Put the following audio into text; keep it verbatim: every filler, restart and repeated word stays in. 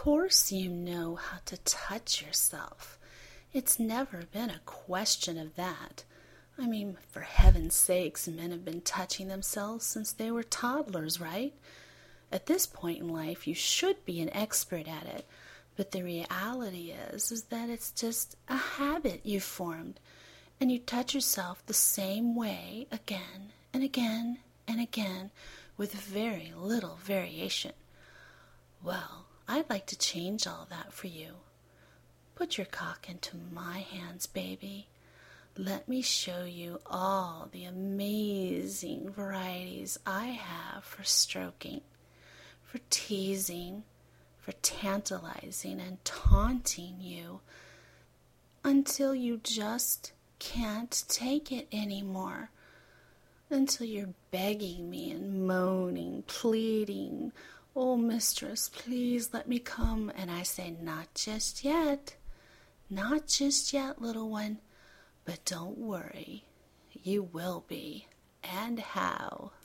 course you know how to touch yourself. It's never been a question of that. I mean, for heaven's sakes, men have been touching themselves since they were toddlers, right? At this point in life, you should be an expert at it. But the reality is, is that it's just a habit you've formed. And you touch yourself the same way again and again and again with very little variation. Well, I'd like to change all that for you. Put your cock into my hands, baby. Let me show you all the amazing varieties I have for stroking, for teasing, for tantalizing and taunting you until you just can't take it anymore, until you're begging me and moaning, pleading, "Oh, mistress, please let me come." And I say, "Not just yet, not just yet, little one, but don't worry, you will be, and how."